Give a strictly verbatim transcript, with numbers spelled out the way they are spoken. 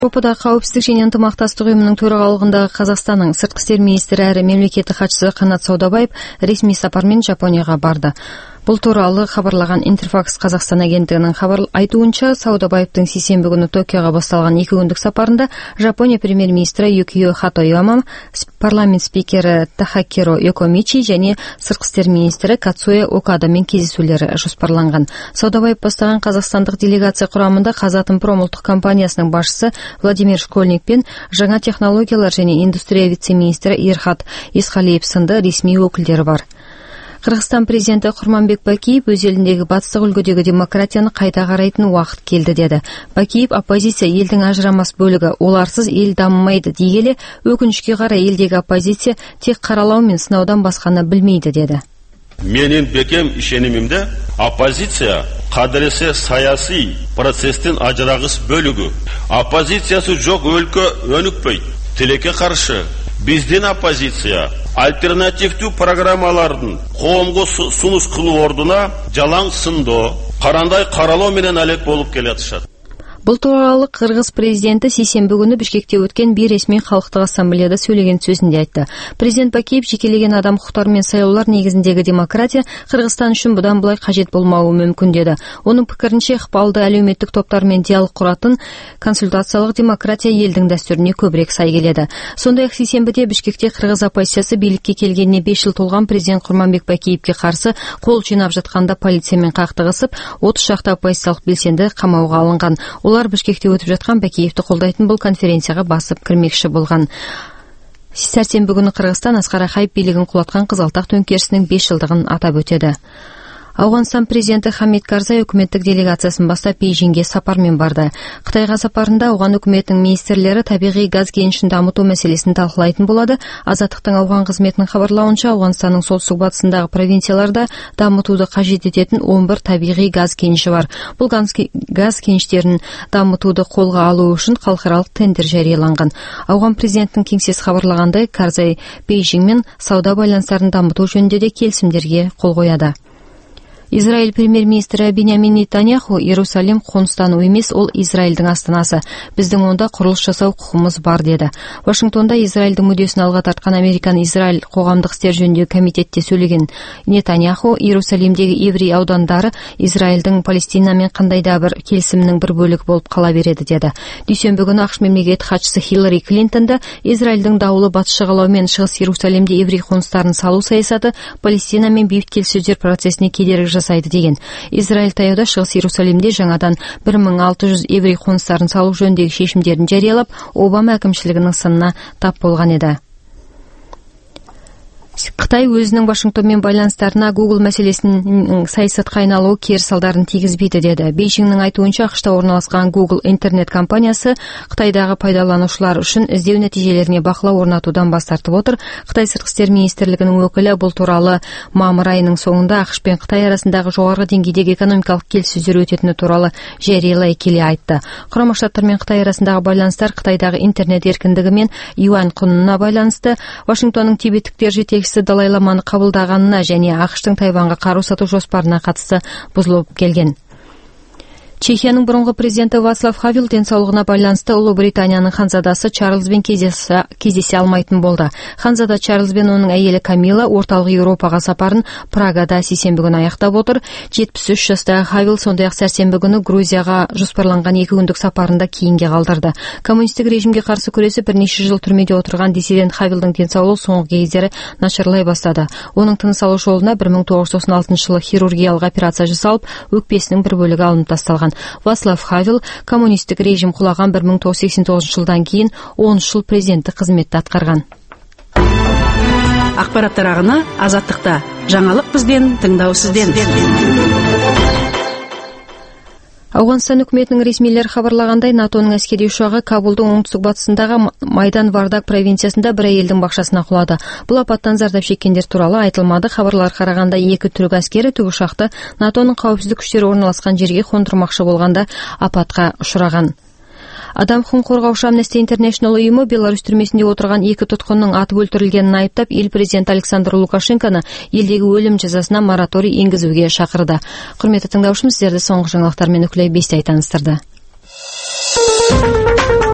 Европада қауіпсіздік және ынтымақтастық ұйымының төрағалығындағы Қазақстанның сыртқы істер министрі әрі мемлекеттік хатшысы Қанат Саудабаев ресми сапармен Жапонияға барды. Бұл туралы хабарлаған Интерфакс Қазақстан агенттігінің хабар айтуынша, Саудабаевтың сейсенбі күні Токиоға басталған екі күндік сапарында Жапония премьер-министрі Юкио Хатояма, парламент спикері Тахакиро Йокомичи және сыртқы істер министрі Кацуэ Окадамен кездесулері жоспарланған. Саудабаев бастаған қазақстандық делегация құрамында Қазатомпром ұлттық компаниясының басшысы Владимир Школьник пен жаңа технологиялар және индустрия вице-министрі Ирхат Исқалиев сынды ресми өкілдері бар. Қырғызстан президенті Құрманбек Бакиев өз еліндегі батыстық үлгідегі демократияны қайта қарайтын уақыт келді деді. Бакиев оппозиция елдің ажырамас бөлігі, оларсыз ел дамымайды дей келе, өкінішке қарай елдегі оппозиция тек қаралау мен сынаудан басқаны білмейді деді. Менің бекем ишенимимде оппозиция қадіресе саяси процестен ажырағыс бөлігі. Оппозициясы жоқ өлкө өнікпейді. Тілеке қаршы бізден оппозиция альтернативті программалардың қоғамға сұныс қылу ордына жалаң сындо, қарандай қаралау менен әлек болып келатышат. Бұл туралы Қырғыз президенті сейсенбі күні Бішкекте өткен бейресми халықтық ассамблеяда сөйлеген сөзінде айтты. Президент Бакиев жекелеген адам құқықтары мен сайлаулар негізіндегі демократия Қырғызстан үшін бұдан былай қажет болмауы мүмкін деді. Оның пікірінше ықпалды әлеуметтік топтармен диалог құратын консультациялық демократия елдің дәстүріне көбірек сай келеді. Сондай-ақ сейсенбіде Бішкекте Қырғыз оппозициясы билікке келгеніне бес жыл толған президент Құрманбек Бакиевке қарсы қол жинап жатқанда полициямен қақтығысып, отыз шақты оппозициялық белсенді қамауға алынған. Олар Бішкекте өтіп жатқан Бакиевті қолдайтын бұл конференцияға басып кірмекші болған. Сәрсенбі күні Қырғызстан Асқар Ақаев билігін құлатқан Қызғалдақ төңкерісінің бес жылдығын атап өтеді. Ауғанстан президенті Хамид Карзай үкіметтік делегациясын бастап Бейжіңге сапармен барды. Қытайға сапарында ауған үкіметінің министрлері табиғи газ кенішін дамыту мәселесін талқылайтын болады. Азаттықтың ауған қызметінің хабарлауынша, Ауғанстанның солтүстік батысындағы провинцияларда дамытуды қажет ететін он бір табиғи газ кеніші бар. Бұл газ кеніштерін дамытуды қолға алу үшін халықаралық тендер жарияланған. Ауған президентінің кеңсесі хабарлағандай, Карзай Бейжіңмен сауда байланыстарын дамыту жөнінде де келісімдерге қол қояды. Израиль премьер-министрі Биньямин Нетаньяху Иерусалим қоныстану емес, ол Израильдің астанасы. Біздің онда құрылыс жасау құқымыз бар деді. Вашингтонда Израильдің мүддесін алға тартқан Американ-Израиль қоғамдық істер жөніндегі комитетте сөйлеген Нетаньяху Иерусалимдегі еврей аудандары Израильдің Палестинамен қандай да бір келісімнің бір бөлігі болып қала береді деді. Дүйсенбі күні ақш мемлекеттік хатшысы Хиллари Клинтонда Израильдің даулы батыс жағалау мен шығыс Иерусалимде еврей қоныстарын салу саясаты Палестинамен бейбіт келіссөздер процесіне кедергі жасайды деген. Израиль таяуда шығыс Иерусалимде жаңадан бір мың алты жүз еврей қоныстарын салу жөніндегі шешімдерін жариялап, Обама әкімшілігінің сынына тап болған еді. Қытай өзінің Вашингтонмен байланыстарына Google мәселесінің саясатқа айналуы кері салдарын тигізбейді деді. Бейжіңнің айтуынша, ақшта орналасқан Google интернет компаниясы Қытайдағы пайдаланушылар үшін іздеу нәтижелеріне бақылау орнатудан бас тартып отыр. Қытай сыртқы істер министрлігінің өкілі бұл туралы мамыр айының соңында ақш пен Қытай арасындағы жоғарғы деңгейдегі экономикалық келіссөздер өтетіні туралы жариялай келе айтты. Құрама Штаттар мен Қытай арасындағы байланыстар Қытайдағы интернет еркіндігі мен юань құнына байланысты. Вашингтонның тибеттіктер жетекшісі Далай Ламаны қабылдағанына және ақштың Тайванға қару сату жоспарына қатысты бұзылып келген. Чехияның бұрынғы президенті Вацлав Хавел денсаулығына байланысты Ұлыбританияның ханзадасы Чарльзбен кездесе, кездесе алмайтын болды. Ханзада Чарльз бен оның әйелі Камила орталық Еуропаға сапарын Прагада сейсенбі күні аяқтап отыр. жетпіс үш жастағы Хавел сондай-ақ сәрсенбі күні Грузияға жоспарланған екі күндік сапарында кейінге қалдырды. Коммунистік режимге қарсы күресіп бірнеше жыл түрмеде отырған диссидент Хавелдің денсаулығы соңғы кездері нашарлай бастады. Оның тыныс алу жолына бір мың тоғыз жүз тоқсан алтыншы жылы хирургиялық операция жасалып, өкпесінің бір бөлігі алынып тасталған. Вацлав Хавел коммунистік режим құлаған бір мың тоғыз жүз сексен тоғызыншы жылдан кейін он үш жыл президенттік қызметті атқарған. Ақпараттар ағыны Азаттықта. Жаңалық бізден, тыңдау сізден. Ауғанстан үкіметінің ресмилері хабарлағандай, натоның әскери ұшағы Кабулдың оңтүстік батысындағы Майдан Вардак провинциясында бір әйелдің бақшасына құлады. Бұл апаттан зардап шеккендер туралы айтылмады. Хабарлар қарағанда екі түрік әскері тікұшақты натоның қауіпсіздік күштері орналасқан жерге қондырмақшы болғанда апатқа ұшыраған. Адам құқығын қорғаушы Amnesty International ұйымы Беларусь түрмесінде отырған екі тұтқынның атып өлтірілгенін айыптап, ел президенті Александр Лукашенконы елдегі өлім жазасына мораторий енгізуге шақырды. Құрметті тыңдаушымыз, сіздерді соңғы жаңалықтармен үкілей бесте таныстырды.